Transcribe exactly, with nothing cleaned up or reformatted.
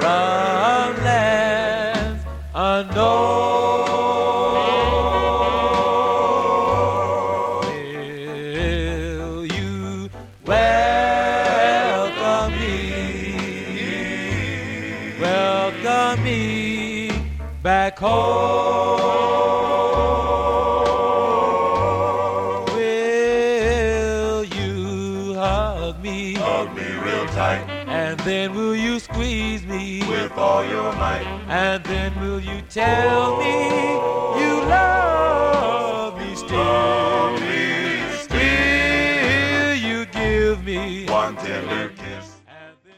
from lands unknown. Will you welcome me, welcome me back home? Will you hug me, hug me real tight, and then will you squeeze me with all your might, and then will you tell me you love me still? Love me still. Will you give me one tender kiss?